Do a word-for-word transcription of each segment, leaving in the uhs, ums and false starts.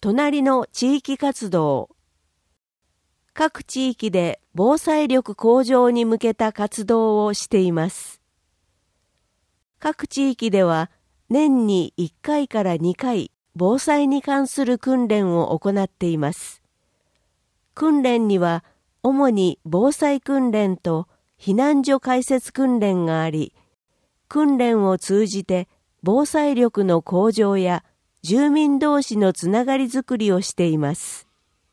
隣の地域活動。各地域で防災力向上に向けた活動をしています。各地域では年にいっかいからにかい防災に関する訓練を行っています。訓練には主に防災訓練と避難所開設訓練があり、訓練を通じて防災力の向上や住民同士のつながりづくりをしています。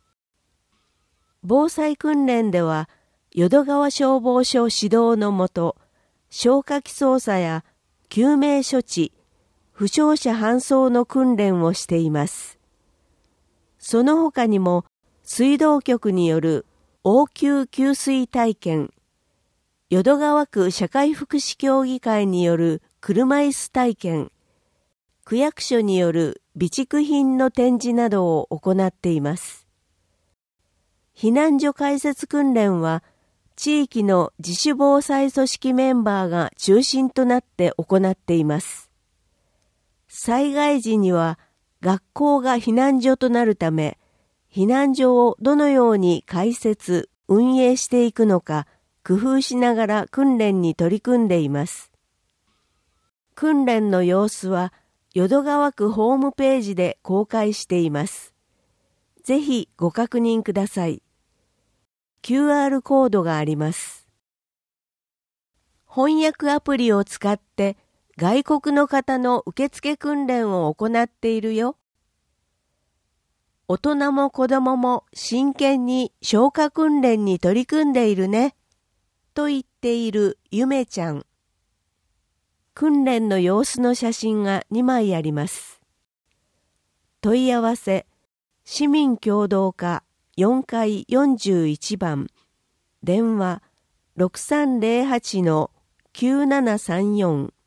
防災訓練では、淀川消防署指導のもと、消火器操作や救命処置、負傷者搬送の訓練をしています。その他にも、水道局による応急給水体験、淀川区社会福祉協議会による車椅子体験、区役所による備蓄品の展示などを行っています。避難所開設訓練は、地域の自主防災組織メンバーが中心となって行っています。災害時には学校が避難所となるため、避難所をどのように開設、運営していくのか、工夫しながら訓練に取り組んでいます。訓練の様子は、淀川区ホームページで公開しています。ぜひご確認ください。キューアール コードがあります。翻訳アプリを使って外国の方の受付訓練を行っているよ。大人も子供も真剣に消火訓練に取り組んでいるね。と言っているゆめちゃん。訓練の様子の写真がにまいあります。問い合わせ、市民協働課よんかいよんじゅういちばん、電話 ろくさんぜろはちのきゅうななさんよん